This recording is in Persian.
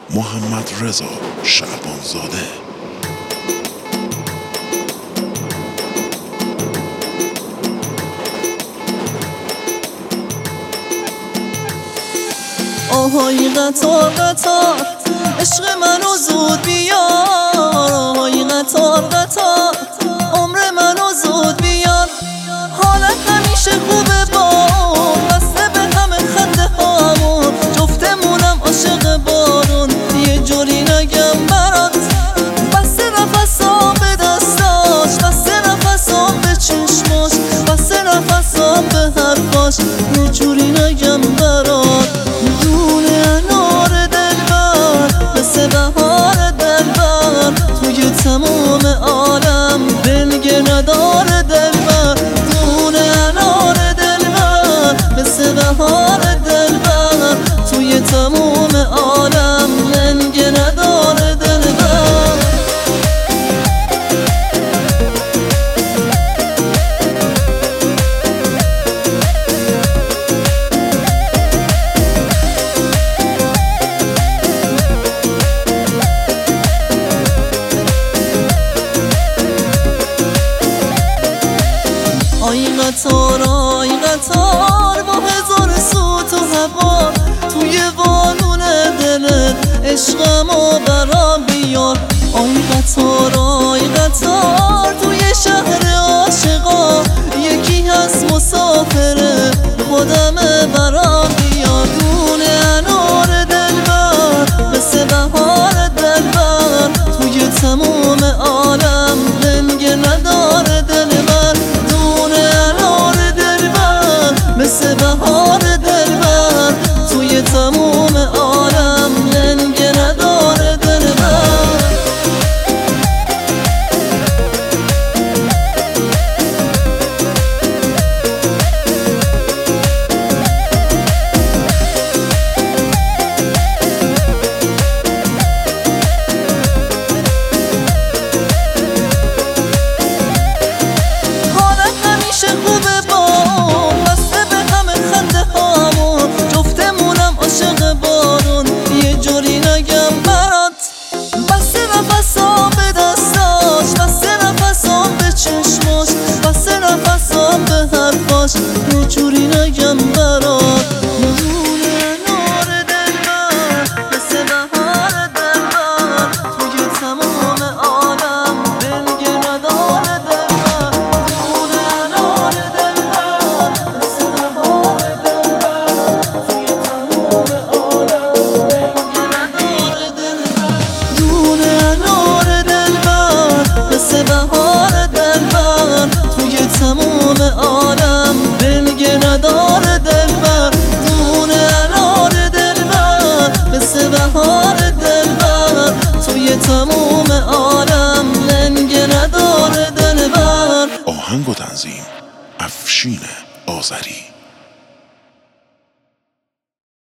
محمد رضا شعبانزاده. آهای قطار قطار عشق منو زود بیار، آهای قطار قطار عمر منو زود بیار. حالت همیشه خوبه با بسته به همه خنده هامون، جفتمونم عاشق بارون، یه جوری نگم برات. بسته نفسام به دستاش، بسته نفسام به چشماش، بسته نفسام به حرفاش، یه جوری نگم برات. بهار دلبر توی تمام عالم دلگه نداره دلبر، دونه انار دلبر مثل بهار دلبر توی تمام عالم دلگه نداره دلبر. آی قطار با هزار صوت و هوا توی وانون دلت عشقمو برام بیار. آی قطار توی شهر عاشقا یکی هست مسافره، خودمه برام بیار. دونه انار دلبر مثل بهار دلبر توی تموم عالم لنگه نداره دلبر، مثل بهار دلبر توی تموم عالم لنگه نداره دلبر. حالت همیشه خوبه با یه جوری نگم برات. دونه انار دلبر مثل بهار دلبر توی تمام عالم دلگه نداره دلبر، دونه انار دلبر مثل بهار دلبر توی تمام عالم دلگه نداره دلبر، دونه انار دلبر مثل بهار دلبر توی تمام عالم دلگه نداره دلبر، دونه انار دلبر مثل بهار دلبر توی تموم عالم لنگه نداره دلبر. آهنگ و تنظیم افشین آذری.